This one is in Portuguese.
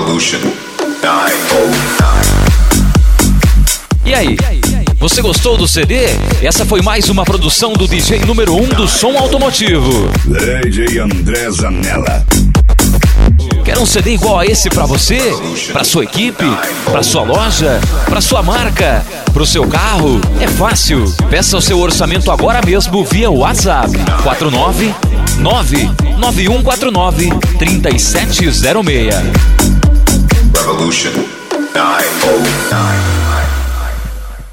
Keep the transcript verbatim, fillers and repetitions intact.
Revolution nove zero nove. E aí, você gostou do C D? Essa foi mais uma produção do D J número um do som automotivo, D J André Zanella. Quer um C D igual a esse pra você? Pra sua equipe? Pra sua loja? Pra sua marca? Pro seu carro? É fácil. Peça o seu orçamento agora mesmo via WhatsApp quatro nove nove nove um quatro nove três sete zero seis. Revolution nove zero nove.